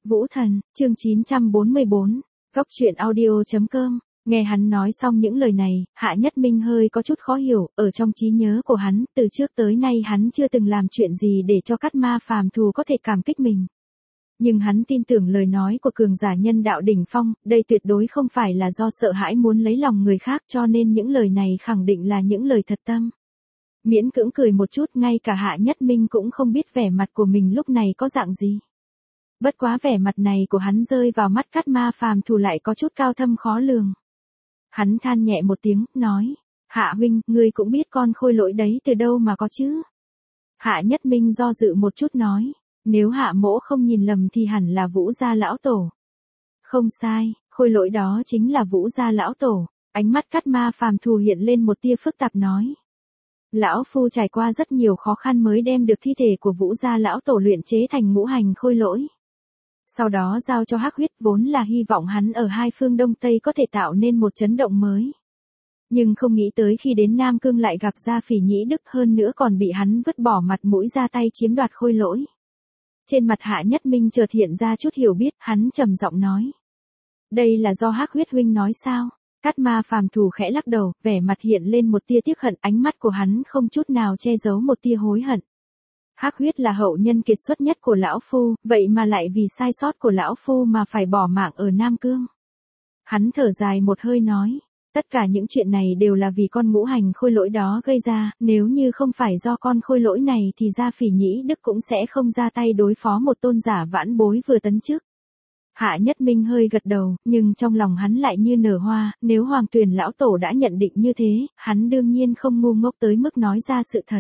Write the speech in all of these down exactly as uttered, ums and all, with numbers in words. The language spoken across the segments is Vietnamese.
Vũ Thần, chương chín trăm bốn mươi bốn, Góc truyện audio chấm com. Nghe hắn nói xong những lời này, Hạ Nhất Minh hơi có chút khó hiểu, ở trong trí nhớ của hắn, từ trước tới nay hắn chưa từng làm chuyện gì để cho Cát Ma phàm thù có thể cảm kích mình. Nhưng hắn tin tưởng lời nói của cường giả nhân đạo đỉnh phong, đây tuyệt đối không phải là do sợ hãi muốn lấy lòng người khác, cho nên những lời này khẳng định là những lời thật tâm. Miễn cưỡng cười một chút, ngay cả Hạ Nhất Minh cũng không biết vẻ mặt của mình lúc này có dạng gì. Bất quá vẻ mặt này của hắn rơi vào mắt Cát Ma phàm thù lại có chút cao thâm khó lường. Hắn than nhẹ một tiếng, nói, Hạ huynh, ngươi cũng biết con khôi lỗi đấy từ đâu mà có chứ. Hạ Nhất Minh do dự một chút nói, nếu Hạ mỗ không nhìn lầm thì hẳn là Vũ gia lão tổ. Không sai, khôi lỗi đó chính là Vũ gia lão tổ. Ánh mắt Cát Ma phàm thù hiện lên một tia phức tạp nói. Lão phu trải qua rất nhiều khó khăn mới đem được thi thể của Vũ gia lão tổ luyện chế thành ngũ hành khôi lỗi. Sau đó giao cho Hắc Huyết, vốn là hy vọng hắn ở hai phương Đông Tây có thể tạo nên một chấn động mới. Nhưng không nghĩ tới khi đến Nam Cương lại gặp ra Phỉ Nhĩ Đức, hơn nữa còn bị hắn vứt bỏ mặt mũi ra tay chiếm đoạt khôi lỗi. Trên mặt Hạ Nhất Minh chợt hiện ra chút hiểu biết, hắn trầm giọng nói. Đây là do Hắc Huyết huynh nói sao? Cát Ma phàm thù khẽ lắc đầu, vẻ mặt hiện lên một tia tiếc hận, ánh mắt của hắn không chút nào che giấu một tia hối hận. Hắc Huyết là hậu nhân kiệt xuất nhất của lão phu, vậy mà lại vì sai sót của lão phu mà phải bỏ mạng ở Nam Cương. Hắn thở dài một hơi nói, tất cả những chuyện này đều là vì con ngũ hành khôi lỗi đó gây ra, nếu như không phải do con khôi lỗi này thì gia Phỉ Nhĩ Đức cũng sẽ không ra tay đối phó một tôn giả vãn bối vừa tấn chức. Hạ Nhất Minh hơi gật đầu, nhưng trong lòng hắn lại như nở hoa, nếu Hoàng Tuyền lão tổ đã nhận định như thế, hắn đương nhiên không ngu ngốc tới mức nói ra sự thật.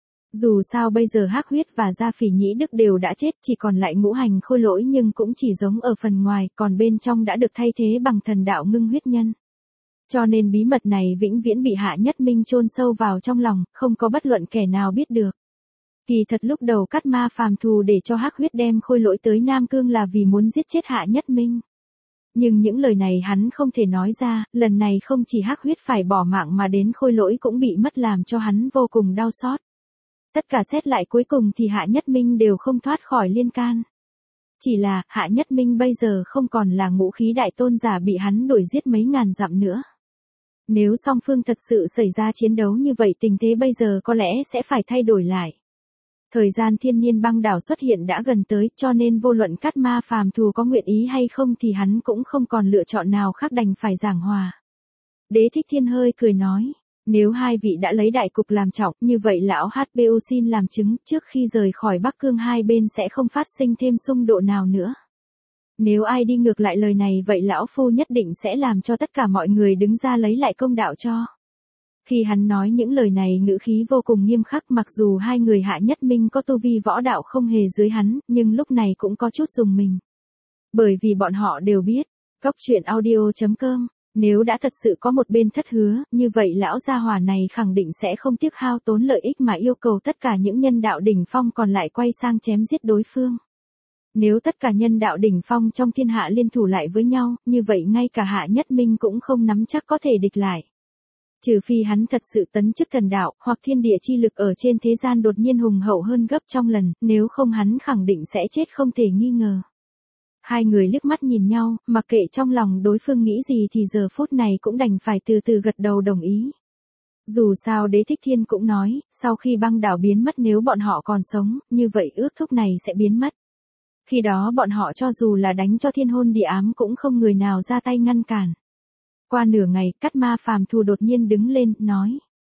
Dù sao bây giờ Hắc Huyết và gia Phỉ Nhĩ Đức đều đã chết, chỉ còn lại ngũ hành khôi lỗi nhưng cũng chỉ giống ở phần ngoài, còn bên trong đã được thay thế bằng thần đạo ngưng huyết nhân. Cho nên bí mật này vĩnh viễn bị Hạ Nhất Minh chôn sâu vào trong lòng, không có bất luận kẻ nào biết được. Kỳ thật lúc đầu Cát Ma phàm thù để cho Hắc Huyết đem khôi lỗi tới Nam Cương là vì muốn giết chết Hạ Nhất Minh. Nhưng những lời này hắn không thể nói ra, lần này không chỉ Hắc Huyết phải bỏ mạng mà đến khôi lỗi cũng bị mất làm cho hắn vô cùng đau xót. Tất cả xét lại cuối cùng thì Hạ Nhất Minh đều không thoát khỏi liên can. Chỉ là, Hạ Nhất Minh bây giờ không còn là ngũ khí đại tôn giả bị hắn đuổi giết mấy ngàn dặm nữa. Nếu song phương thật sự xảy ra chiến đấu như vậy, tình thế bây giờ có lẽ sẽ phải thay đổi lại. Thời gian thiên niên băng đảo xuất hiện đã gần tới, cho nên vô luận Cát Ma phàm thù có nguyện ý hay không thì hắn cũng không còn lựa chọn nào khác, đành phải giảng hòa. Đế Thích Thiên hơi cười nói. Nếu hai vị đã lấy đại cục làm trọng, như vậy lão hát bê o xin làm chứng, trước khi rời khỏi Bắc Cương hai bên sẽ không phát sinh thêm xung đột nào nữa. Nếu ai đi ngược lại lời này vậy lão phu nhất định sẽ làm cho tất cả mọi người đứng ra lấy lại công đạo cho. Khi hắn nói những lời này ngữ khí vô cùng nghiêm khắc, mặc dù hai người Hạ Nhất Minh có tu vi võ đạo không hề dưới hắn, nhưng lúc này cũng có chút rùng mình. Bởi vì bọn họ đều biết, Góc truyện audio chấm com. Nếu đã thật sự có một bên thất hứa, như vậy lão gia hỏa này khẳng định sẽ không tiếc hao tốn lợi ích mà yêu cầu tất cả những nhân đạo đỉnh phong còn lại quay sang chém giết đối phương. Nếu tất cả nhân đạo đỉnh phong trong thiên hạ liên thủ lại với nhau, như vậy ngay cả Hạ Nhất Minh cũng không nắm chắc có thể địch lại. Trừ phi hắn thật sự tấn chức thần đạo, hoặc thiên địa chi lực ở trên thế gian đột nhiên hùng hậu hơn gấp trăm lần, nếu không hắn khẳng định sẽ chết không thể nghi ngờ. Hai người liếc mắt nhìn nhau, mặc kệ trong lòng đối phương nghĩ gì thì giờ phút này cũng đành phải từ từ gật đầu đồng ý. Dù sao Đế Thích Thiên cũng nói, sau khi băng đảo biến mất nếu bọn họ còn sống, như vậy ước thúc này sẽ biến mất. Khi đó bọn họ cho dù là đánh cho thiên hôn địa ám cũng không người nào ra tay ngăn cản. Qua nửa ngày, Cát Ma phàm thù đột nhiên đứng lên, nói.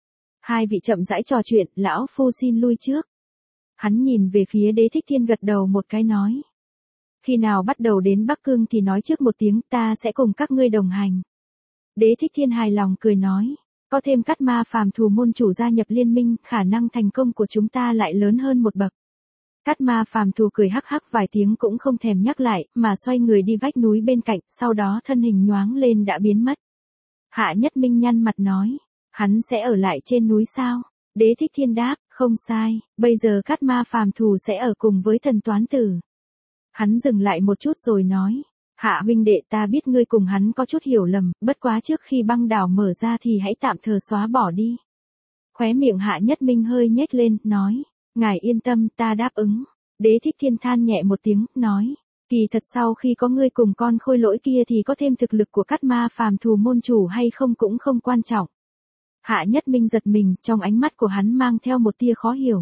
Hai vị chậm rãi trò chuyện, lão phu xin lui trước. Hắn nhìn về phía Đế Thích Thiên gật đầu một cái nói. Khi nào bắt đầu đến Bắc Cương thì nói trước một tiếng, ta sẽ cùng các ngươi đồng hành. Đế Thích Thiên hài lòng cười nói, có thêm Cát Ma phàm thù môn chủ gia nhập liên minh, khả năng thành công của chúng ta lại lớn hơn một bậc. Cát Ma phàm thù cười hắc hắc vài tiếng cũng không thèm nhắc lại, mà xoay người đi vách núi bên cạnh, sau đó thân hình nhoáng lên đã biến mất. Hạ Nhất Minh nhăn mặt nói, hắn sẽ ở lại trên núi sao? Đế Thích Thiên đáp, không sai, bây giờ Cát Ma phàm thù sẽ ở cùng với thần toán tử. Hắn dừng lại một chút rồi nói, Hạ huynh đệ, ta biết ngươi cùng hắn có chút hiểu lầm, bất quá trước khi băng đảo mở ra thì hãy tạm thời xóa bỏ đi. Khóe miệng Hạ Nhất Minh hơi nhếch lên, nói, ngài yên tâm, ta đáp ứng. Đế Thích Thiên than nhẹ một tiếng, nói, Kỳ thật sau khi có ngươi cùng con khôi lỗi kia thì có thêm thực lực của Cát Ma phàm thù môn chủ hay không cũng không quan trọng. Hạ Nhất Minh giật mình, trong ánh mắt của hắn mang theo một tia khó hiểu.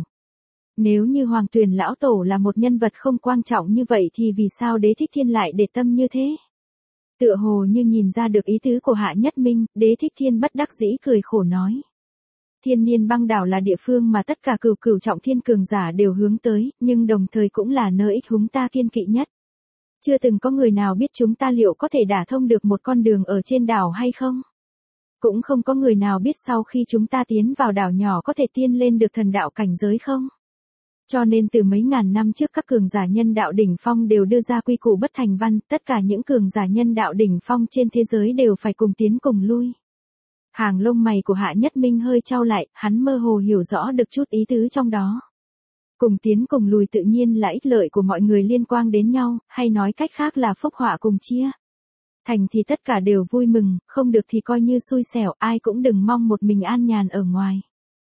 Nếu như Hoàng Tuyền lão tổ là một nhân vật không quan trọng như vậy thì vì sao Đế Thích Thiên lại để tâm như thế? Tựa hồ như nhìn ra được ý tứ của Hạ Nhất Minh, Đế Thích Thiên bất đắc dĩ cười khổ nói. Thiên Niên Băng Đảo là địa phương mà tất cả cửu cửu trọng thiên cường giả đều hướng tới, nhưng đồng thời cũng là nơi ít chúng ta kiên kỵ nhất. Chưa từng có người nào biết chúng ta liệu có thể đả thông được một con đường ở trên đảo hay không? Cũng không có người nào biết sau khi chúng ta tiến vào đảo nhỏ có thể tiên lên được thần đạo cảnh giới không? Cho nên từ mấy ngàn năm trước các cường giả nhân đạo đỉnh phong đều đưa ra quy củ bất thành văn, tất cả những cường giả nhân đạo đỉnh phong trên thế giới đều phải cùng tiến cùng lui. Hàng lông mày của Hạ Nhất Minh hơi chau lại, hắn mơ hồ hiểu rõ được chút ý tứ trong đó. Cùng tiến cùng lùi tự nhiên là ích lợi của mọi người liên quan đến nhau, hay nói cách khác là phúc họa cùng chia. Thành thì tất cả đều vui mừng, không được thì coi như xui xẻo, ai cũng đừng mong một mình an nhàn ở ngoài.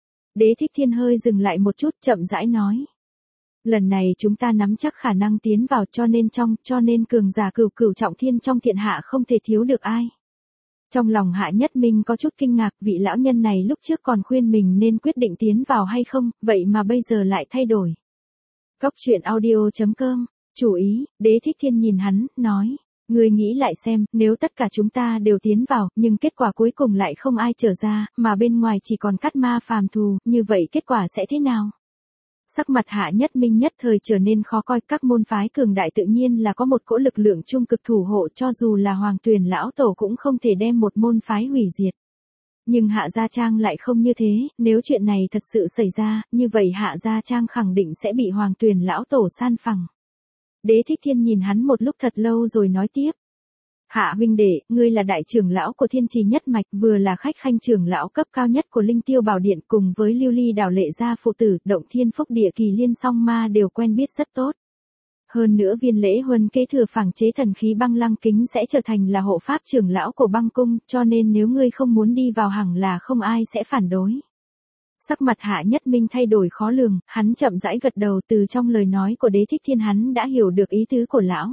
Đế Thích Thiên hơi dừng lại một chút, chậm rãi nói. Lần này chúng ta nắm chắc khả năng tiến vào cho nên trong, cho nên cường giả cửu cửu trọng thiên trong thiện hạ không thể thiếu được ai. Trong lòng Hạ Nhất Minh có chút kinh ngạc, vị lão nhân này lúc trước còn khuyên mình nên quyết định tiến vào hay không, vậy mà bây giờ lại thay đổi. Cốc truyện audio chấm com, chủ ý, Đế Thích Thiên nhìn hắn, nói. Ngươi nghĩ lại xem, nếu tất cả chúng ta đều tiến vào, nhưng kết quả cuối cùng lại không ai trở ra, mà bên ngoài chỉ còn Cát Ma phàm thù, như vậy kết quả sẽ thế nào? Sắc mặt Hạ Nhất Minh nhất thời trở nên khó coi, các môn phái cường đại tự nhiên là có một cỗ lực lượng trung cực thủ hộ, cho dù là Hoàng Tuyền lão tổ cũng không thể đem một môn phái hủy diệt. Nhưng Hạ Gia Trang lại không như thế, nếu chuyện này thật sự xảy ra, như vậy Hạ Gia Trang khẳng định sẽ bị Hoàng Tuyền lão tổ san phẳng. Đế Thích Thiên nhìn hắn một lúc thật lâu rồi nói tiếp. Hạ huynh đệ, ngươi là đại trưởng lão của Thiên Trì nhất mạch, vừa là khách khanh trưởng lão cấp cao nhất của Linh Tiêu Bảo Điện, cùng với Lưu Ly Đảo Lệ gia phụ tử, Động Thiên Phúc Địa Kỳ Liên song ma đều quen biết rất tốt. Hơn nữa Viên Lễ Huân kế thừa phảng chế thần khí Băng Lăng Kính sẽ trở thành là hộ pháp trưởng lão của Băng cung, cho nên nếu ngươi không muốn đi vào hẳn là không ai sẽ phản đối. Sắc mặt Hạ Nhất Minh thay đổi khó lường, hắn chậm rãi gật đầu, từ trong lời nói của Đế Thích Thiên hắn đã hiểu được ý tứ của lão.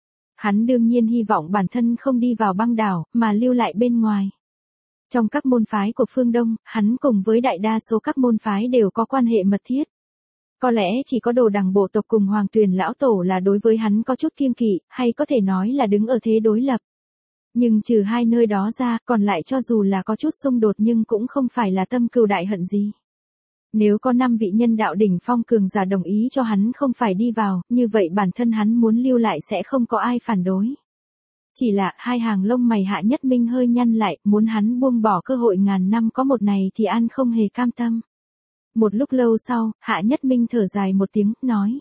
Hắn đương nhiên hy vọng bản thân không đi vào băng đảo, mà lưu lại bên ngoài. Trong các môn phái của phương Đông, hắn cùng với đại đa số các môn phái đều có quan hệ mật thiết. Có lẽ chỉ có Đồ Đằng bộ tộc cùng Hoàng Tuyền lão tổ là đối với hắn có chút kiêng kỵ, hay có thể nói là đứng ở thế đối lập. Nhưng trừ hai nơi đó ra, còn lại cho dù là có chút xung đột nhưng cũng không phải là tâm cừu đại hận gì. Nếu có năm vị nhân đạo đỉnh phong cường giả đồng ý cho hắn không phải đi vào, như vậy bản thân hắn muốn lưu lại sẽ không có ai phản đối. Chỉ là hai hàng lông mày Hạ Nhất Minh hơi nhăn lại, muốn hắn buông bỏ cơ hội ngàn năm có một này thì an không hề cam tâm. Một lúc lâu sau, Hạ Nhất Minh thở dài một tiếng, nói.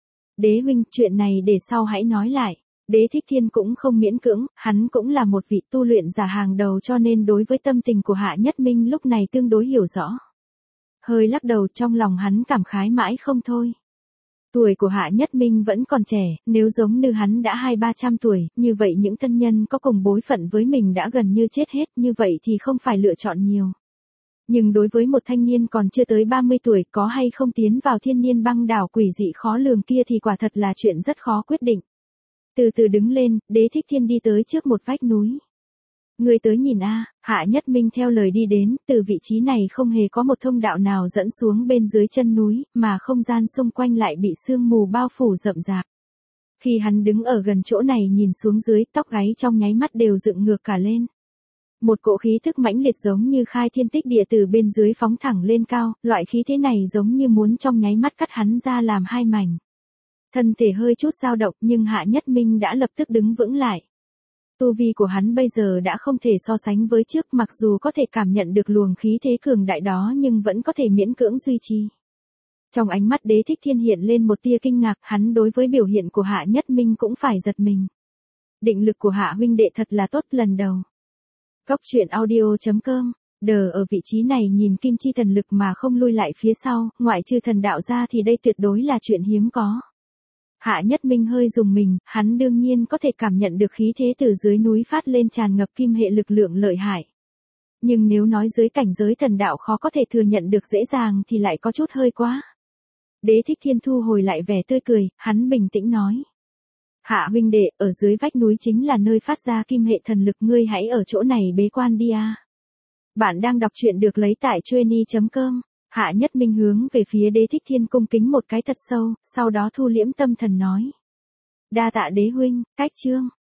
Đế huynh, chuyện này để sau hãy nói lại. Đế Thích Thiên cũng không miễn cưỡng, hắn cũng là một vị tu luyện giả hàng đầu cho nên đối với tâm tình của Hạ Nhất Minh lúc này tương đối hiểu rõ. Hơi lắc đầu, trong lòng hắn cảm khái mãi không thôi. Tuổi của Hạ Nhất Minh vẫn còn trẻ, nếu giống như hắn đã hai ba trăm tuổi, như vậy những thân nhân có cùng bối phận với mình đã gần như chết hết, như vậy thì không phải lựa chọn nhiều. Nhưng đối với một thanh niên còn chưa tới ba mươi tuổi, có hay không tiến vào thiên niên băng đảo quỷ dị khó lường kia thì quả thật là chuyện rất khó quyết định. Từ từ đứng lên, Đế Thích Thiên đi tới trước một vách núi. Người tới nhìn a, Hạ Nhất Minh theo lời đi đến, từ vị trí này không hề có một thông đạo nào dẫn xuống bên dưới chân núi, mà không gian xung quanh lại bị sương mù bao phủ rậm rạp. Khi hắn đứng ở gần chỗ này nhìn xuống dưới, tóc gáy trong nháy mắt đều dựng ngược cả lên. Một cỗ khí thức mãnh liệt giống như khai thiên tích địa từ bên dưới phóng thẳng lên cao, loại khí thế này giống như muốn trong nháy mắt cắt hắn ra làm hai mảnh. Thân thể hơi chút dao động nhưng Hạ Nhất Minh đã lập tức đứng vững lại. Tu vi của hắn bây giờ đã không thể so sánh với trước, mặc dù có thể cảm nhận được luồng khí thế cường đại đó nhưng vẫn có thể miễn cưỡng duy trì. Trong ánh mắt Đế Thích Thiên hiện lên một tia kinh ngạc, hắn đối với biểu hiện của Hạ Nhất Minh cũng phải giật mình. Định lực của Hạ huynh đệ thật là tốt lần đầu. Cốc truyện audio chấm com, đờ ở vị trí này nhìn kim chi thần lực mà không lui lại phía sau, ngoại trừ thần đạo ra thì đây tuyệt đối là chuyện hiếm có. Hạ Nhất Minh hơi rùng mình, hắn đương nhiên có thể cảm nhận được khí thế từ dưới núi phát lên tràn ngập kim hệ lực lượng lợi hại. Nhưng nếu nói dưới cảnh giới thần đạo khó có thể thừa nhận được dễ dàng thì lại có chút hơi quá. Đế Thích Thiên thu hồi lại vẻ tươi cười, hắn bình tĩnh nói. Hạ huynh đệ, ở dưới vách núi chính là nơi phát ra kim hệ thần lực, ngươi hãy ở chỗ này bế quan đi a. Bạn đang đọc truyện được lấy tại chuyenny chấm com. Hạ Nhất Minh hướng về phía Đế Thích Thiên cung kính một cái thật sâu, sau đó thu liễm tâm thần nói. Đa tạ đế huynh, cách chương.